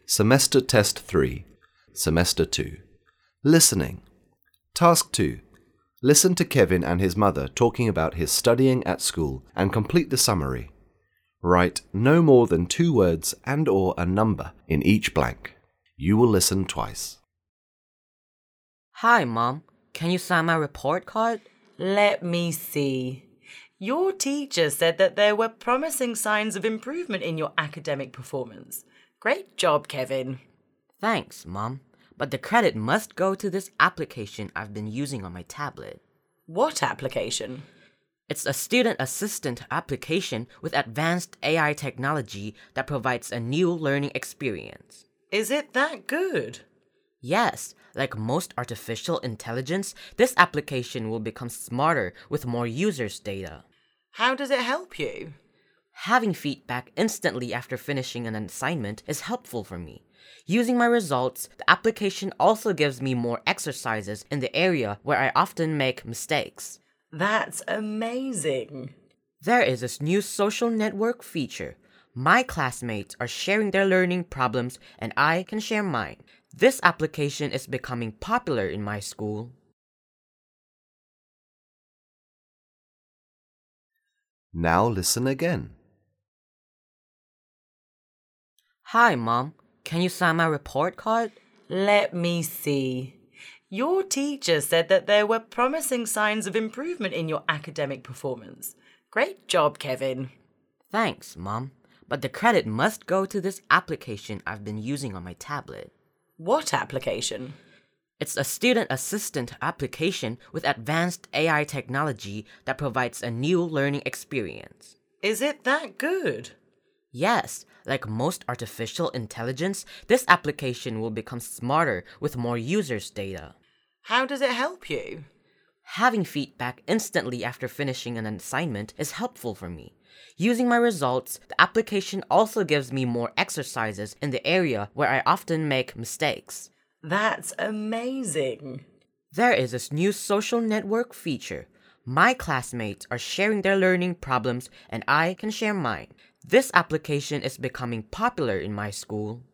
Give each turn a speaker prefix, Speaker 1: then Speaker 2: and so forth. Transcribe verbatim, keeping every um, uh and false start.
Speaker 1: Semester Test three, Semester two. Listening. Task two. Listen to Kevin and his mother talking about his studying at school and complete the summary. Write no more than two words and or a number in each blank. You will listen twice.
Speaker 2: Hi, Mom. Can you sign my report card?
Speaker 3: Let me see. Your teacher said that there were promising signs of improvement in your academic performance. Great job, Kevin.
Speaker 2: Thanks, Mom. But the credit must go to this application I've been using on my tablet.
Speaker 3: What application?
Speaker 2: It's a student assistant application with advanced A I technology that provides a new learning experience.
Speaker 3: Is it that good?
Speaker 2: Yes, like most artificial intelligence, this application will become smarter with more users' data.
Speaker 3: How does it help you?
Speaker 2: Having feedback instantly after finishing an assignment is helpful for me. Using my results, the application also gives me more exercises in the area where I often make mistakes.
Speaker 3: That's amazing.
Speaker 2: There is this new social network feature. My classmates are sharing their learning problems and I can share mine. This application is becoming popular in my school.
Speaker 1: Now listen again.
Speaker 2: Hi, Mom. Can you sign my report card?
Speaker 3: Let me see. Your teacher said that there were promising signs of improvement in your academic performance. Great job, Kevin.
Speaker 2: Thanks, Mom. But the credit must go to this application I've been using on my tablet.
Speaker 3: What application?
Speaker 2: It's a student assistant application with advanced A I technology that provides a new learning experience.
Speaker 3: Is it that good?
Speaker 2: Yes, like most artificial intelligence, this application will become smarter with more users' data.
Speaker 3: How does it help you?
Speaker 2: Having feedback instantly after finishing an assignment is helpful for me. Using my results, the application also gives me more exercises in the area where I often make mistakes.
Speaker 3: That's amazing.
Speaker 2: There is this new social network feature. My classmates are sharing their learning problems and I can share mine. This application is becoming popular in my school.